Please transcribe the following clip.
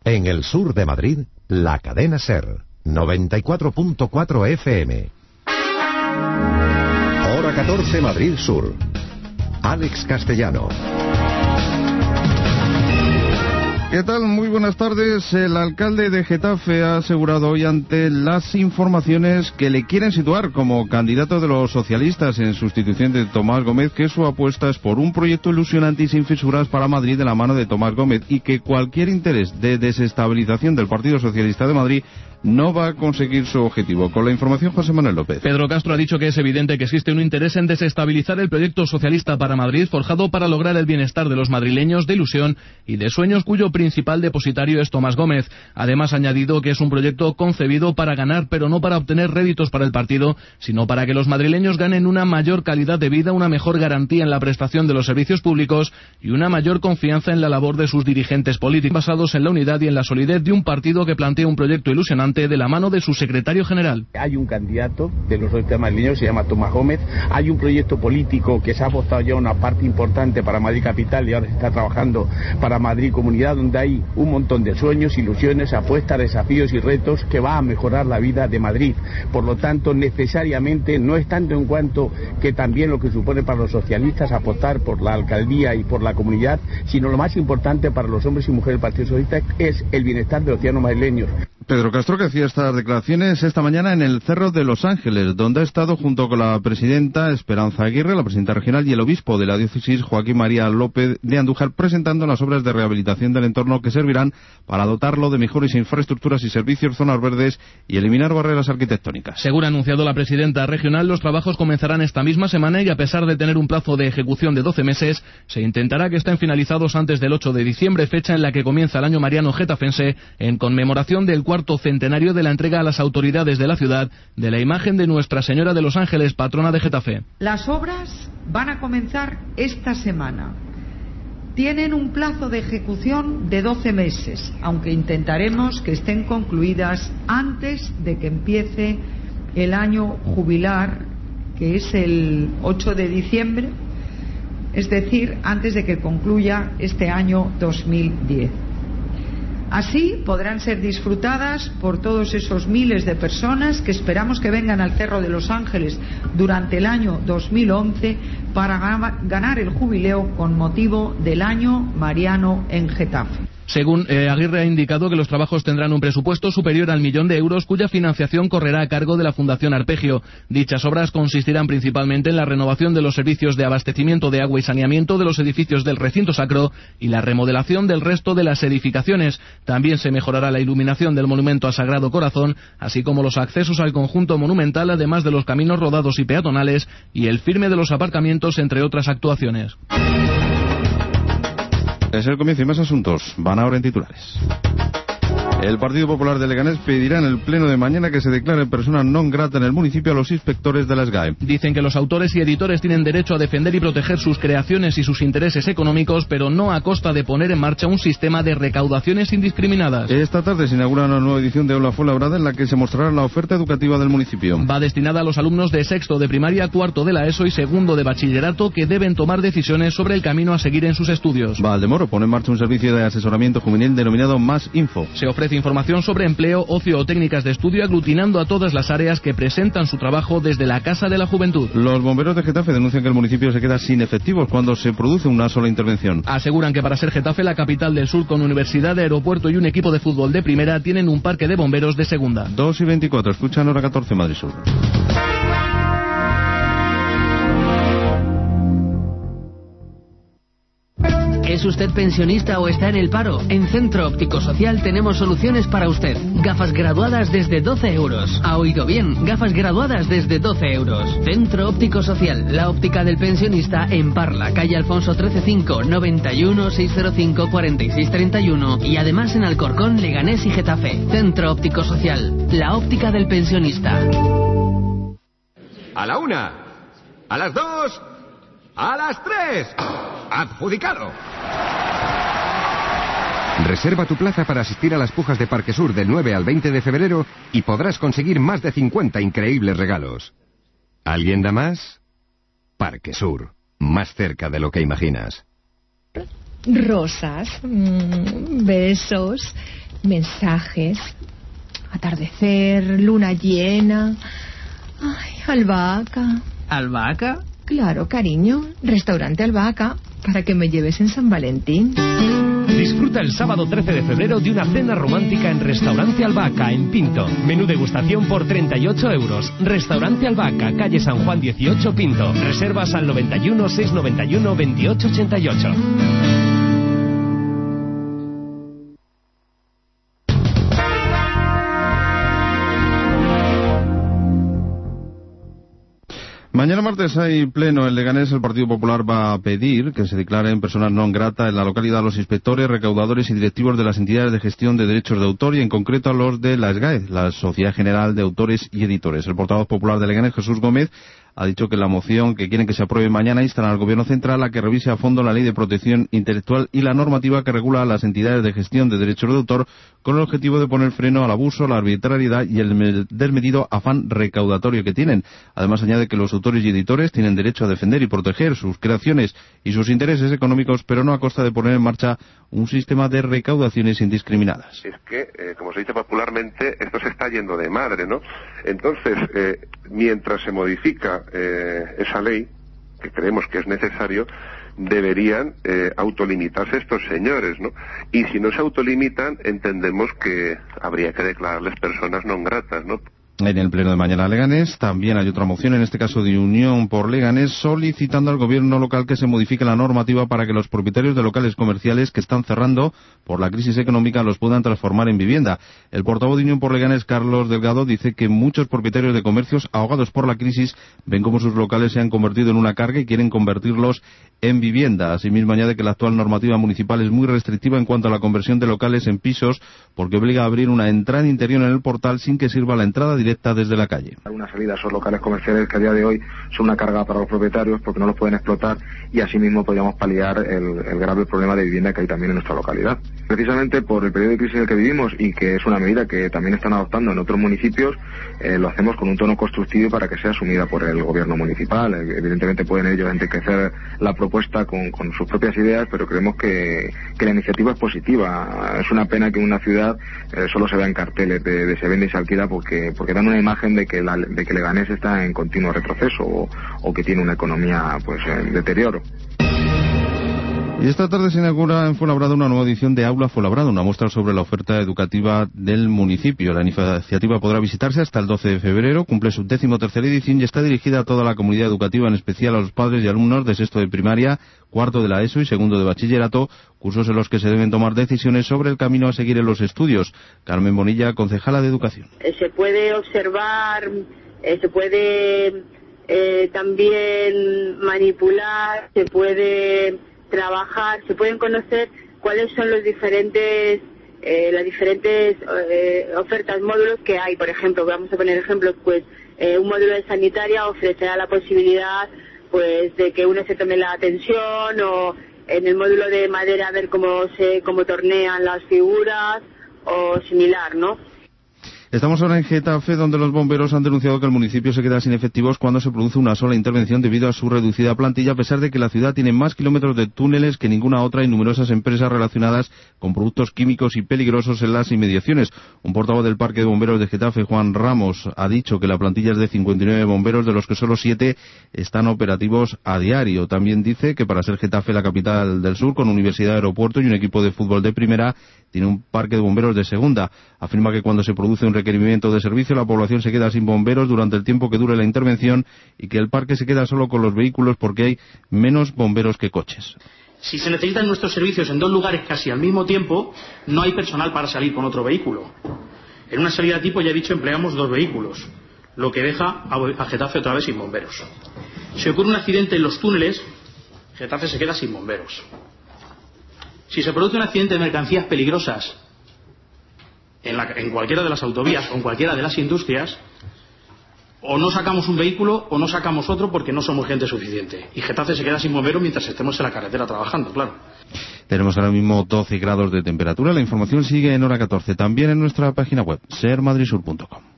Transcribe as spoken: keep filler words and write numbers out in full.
En el sur de Madrid, la cadena SER, noventa y cuatro punto cuatro F M. Hora catorce, Madrid Sur. Alex Castellano. ¿Qué tal? Muy buenas tardes. El alcalde de Getafe ha asegurado hoy ante las informaciones que le quieren situar como candidato de los socialistas en sustitución de Tomás Gómez que su apuesta es por un proyecto ilusionante y sin fisuras para Madrid de la mano de Tomás Gómez y que cualquier interés de desestabilización del Partido Socialista de Madrid no va a conseguir su objetivo. Con la información, José Manuel López. Pedro Castro ha dicho que es evidente que existe un interés en desestabilizar el proyecto socialista para Madrid, forjado para lograr el bienestar de los madrileños, de ilusión y de sueños, cuyo principal depositario es Tomás Gómez. Además, ha añadido que es un proyecto concebido para ganar, pero no para obtener réditos para el partido, sino para que los madrileños ganen una mayor calidad de vida, una mejor garantía en la prestación de los servicios públicos y una mayor confianza en la labor de sus dirigentes políticos, basados en la unidad y en la solidez de un partido que plantea un proyecto ilusionante de la mano de su secretario general. Hay un candidato de los socialistas madrileños, se llama Tomás Gómez. Hay un proyecto político que se ha apostado ya una parte importante para Madrid Capital y ahora se está trabajando para Madrid Comunidad, donde hay un montón de sueños, ilusiones, apuestas, desafíos y retos que va a mejorar la vida de Madrid. Por lo tanto, necesariamente, no es tanto en cuanto que también lo que supone para los socialistas apostar por la alcaldía y por la comunidad, sino lo más importante para los hombres y mujeres del Partido Socialista es el bienestar de los ciudadanos madrileños. Pedro Castro, que hacía estas declaraciones esta mañana en el Cerro de Los Ángeles, donde ha estado junto con la presidenta Esperanza Aguirre, la presidenta regional, y el obispo de la diócesis, Joaquín María López de Andújar, presentando las obras de rehabilitación del entorno que servirán para dotarlo de mejores infraestructuras y servicios, zonas verdes y eliminar barreras arquitectónicas. Según ha anunciado la presidenta regional, los trabajos comenzarán esta misma semana y, a pesar de tener un plazo de ejecución de doce meses, se intentará que estén finalizados antes del ocho de diciembre, fecha en la que comienza el año mariano getafense, en conmemoración del cuarto centenario de la entrega a las autoridades de la ciudad de la imagen de Nuestra Señora de los Ángeles, patrona de Getafe. Las obras van a comenzar esta semana. Tienen un plazo de ejecución de doce meses, aunque intentaremos que estén concluidas antes de que empiece el año jubilar, que es el ocho de diciembre, es decir, antes de que concluya este año dos mil diez. Así podrán ser disfrutadas por todos esos miles de personas que esperamos que vengan al Cerro de Los Ángeles durante el año dos mil once para ganar el jubileo con motivo del año mariano en Getafe. Según eh, Aguirre, ha indicado que los trabajos tendrán un presupuesto superior al millón de euros, cuya financiación correrá a cargo de la Fundación Arpegio. Dichas obras consistirán principalmente en la renovación de los servicios de abastecimiento de agua y saneamiento de los edificios del recinto sacro y la remodelación del resto de las edificaciones. También se mejorará la iluminación del monumento a Sagrado Corazón, así como los accesos al conjunto monumental, además de los caminos rodados y peatonales y el firme de los aparcamientos, entre otras actuaciones. Es el comienzo y más asuntos. Van ahora en titulares. El Partido Popular de Leganés pedirá en el pleno de mañana que se declare persona non grata en el municipio a los inspectores de la S G A E. Dicen que los autores y editores tienen derecho a defender y proteger sus creaciones y sus intereses económicos, pero no a costa de poner en marcha un sistema de recaudaciones indiscriminadas. Esta tarde se inaugura una nueva edición de Aula Fuenlabrada en la que se mostrará la oferta educativa del municipio. Va destinada a los alumnos de sexto de primaria, cuarto de la ESO y segundo de bachillerato, que deben tomar decisiones sobre el camino a seguir en sus estudios. Valdemoro pone en marcha un servicio de asesoramiento juvenil denominado Más Info. Se ofrece información sobre empleo, ocio o técnicas de estudio, aglutinando a todas las áreas que presentan su trabajo desde la Casa de la Juventud. Los bomberos de Getafe denuncian que el municipio se queda sin efectivos cuando se produce una sola intervención. Aseguran que para ser Getafe, la capital del sur, con universidad, aeropuerto y un equipo de fútbol de primera, tienen un parque de bomberos de segunda. dos y veinticuatro, escuchan Hora catorce, Madrid Sur. ¿Es usted pensionista o está en el paro? En Centro Óptico Social tenemos soluciones para usted. Gafas graduadas desde doce euros. ¿Ha oído bien? Gafas graduadas desde doce euros. Centro Óptico Social, la óptica del pensionista en Parla, calle Alfonso trece cinco, noventa y uno, seiscientos cinco, cuarenta y seis treinta y uno y además en Alcorcón, Leganés y Getafe. Centro Óptico Social, la óptica del pensionista. A la una, a las dos, a las tres. ¡Adjudicado! Reserva tu plaza para asistir a las pujas de Parque Sur del nueve al veinte de febrero y podrás conseguir más de cincuenta increíbles regalos. ¿Alguien da más? Parque Sur, más cerca de lo que imaginas. Rosas, mmm, besos, mensajes, atardecer, luna llena, ay, albahaca. ¿Albahaca? Claro, cariño, restaurante Albahaca, para que me lleves en San Valentín. Disfruta el sábado trece de febrero de una cena romántica en Restaurante Albahaca, en Pinto. Menú degustación por treinta y ocho euros. Restaurante Albahaca, calle San Juan dieciocho, Pinto. Reservas al noventa y uno, seiscientos noventa y uno, veintiocho ochenta y ocho. Mañana martes hay pleno en Leganés. El Partido Popular va a pedir que se declaren personas non grata en la localidad a los inspectores, recaudadores y directivos de las entidades de gestión de derechos de autor y en concreto a los de la S G A E, la Sociedad General de Autores y Editores. El portavoz popular de Leganés, Jesús Gómez, ha dicho que la moción que quieren que se apruebe mañana instan al Gobierno Central a que revise a fondo la Ley de Protección Intelectual y la normativa que regula a las entidades de gestión de derechos de autor con el objetivo de poner freno al abuso, la arbitrariedad y el desmedido afán recaudatorio que tienen. Además añade que los autores y editores tienen derecho a defender y proteger sus creaciones y sus intereses económicos, pero no a costa de poner en marcha un sistema de recaudaciones indiscriminadas. Es que, eh, como se dice popularmente, esto se está yendo de madre, ¿no? Entonces, eh, mientras se modifica eh, esa ley, que creemos que es necesario, deberían eh, autolimitarse estos señores, ¿no? Y si no se autolimitan, entendemos que habría que declararles personas non gratas, ¿no? En el pleno de mañana Leganés también hay otra moción, en este caso de Unión por Leganés, solicitando al gobierno local que se modifique la normativa para que los propietarios de locales comerciales que están cerrando por la crisis económica los puedan transformar en vivienda. El portavoz de Unión por Leganés, Carlos Delgado, dice que muchos propietarios de comercios ahogados por la crisis ven cómo sus locales se han convertido en una carga y quieren convertirlos en vivienda. Asimismo añade que la actual normativa municipal es muy restrictiva en cuanto a la conversión de locales en pisos porque obliga a abrir una entrada interior en el portal sin que sirva la entrada directa desde la calle. Una salida a esos locales comerciales que a día de hoy son una carga para los propietarios porque no los pueden explotar y asimismo podríamos paliar el, el grave problema de vivienda que hay también en nuestra localidad. Precisamente por el periodo de crisis en el que vivimos y que es una medida que también están adoptando en otros municipios, eh, lo hacemos con un tono constructivo para que sea asumida por el gobierno municipal. Evidentemente pueden ellos enriquecer la propuesta con, con sus propias ideas, pero creemos que, que la iniciativa es positiva. Es una pena que en una ciudad eh, solo se vean carteles de, de se vende y se alquila porque, porque dan una imagen de que, la, de que Leganés está en continuo retroceso o, o que tiene una economía pues en deterioro. Y esta tarde se inaugura en Fuenlabrada una nueva edición de Aula Fuenlabrada, una muestra sobre la oferta educativa del municipio. La iniciativa podrá visitarse hasta el doce de febrero, cumple su décimo tercera edición y está dirigida a toda la comunidad educativa, en especial a los padres y alumnos de sexto de primaria, cuarto de la ESO y segundo de bachillerato, cursos en los que se deben tomar decisiones sobre el camino a seguir en los estudios. Carmen Bonilla, concejala de Educación. Eh, se puede observar, eh, se puede eh, también manipular, se puede trabajar, se pueden conocer cuáles son los diferentes eh, las diferentes eh, ofertas, módulos que hay. Por ejemplo, vamos a poner ejemplos, pues eh, un módulo de sanitaria ofrecerá la posibilidad pues de que uno se tome la atención, o en el módulo de madera ver cómo se cómo tornean las figuras o similar, ¿no? Estamos ahora en Getafe, donde los bomberos han denunciado que el municipio se queda sin efectivos cuando se produce una sola intervención debido a su reducida plantilla, a pesar de que la ciudad tiene más kilómetros de túneles que ninguna otra y numerosas empresas relacionadas con productos químicos y peligrosos en las inmediaciones. Un portavoz del Parque de Bomberos de Getafe, Juan Ramos, ha dicho que la plantilla es de cincuenta y nueve bomberos, de los que solo siete están operativos a diario. También dice que para ser Getafe la capital del sur, con universidad, aeropuerto y un equipo de fútbol de primera, tiene un parque de bomberos de segunda. Afirma que cuando se produce un requerimiento de servicio, la población se queda sin bomberos durante el tiempo que dure la intervención y que el parque se queda solo con los vehículos porque hay menos bomberos que coches. Si se necesitan nuestros servicios en dos lugares casi al mismo tiempo, no hay personal para salir con otro vehículo. En una salida tipo, ya he dicho, empleamos dos vehículos, lo que deja a Getafe otra vez sin bomberos. Si ocurre un accidente en los túneles, Getafe se queda sin bomberos. Si se produce un accidente de mercancías peligrosas en, la, en cualquiera de las autovías o en cualquiera de las industrias, o no sacamos un vehículo o no sacamos otro porque no somos gente suficiente. Y Getafe se queda sin bomberos mientras estemos en la carretera trabajando, claro. Tenemos ahora mismo doce grados de temperatura. La información sigue en hora catorce, también en nuestra página web, ser madrid sur punto com.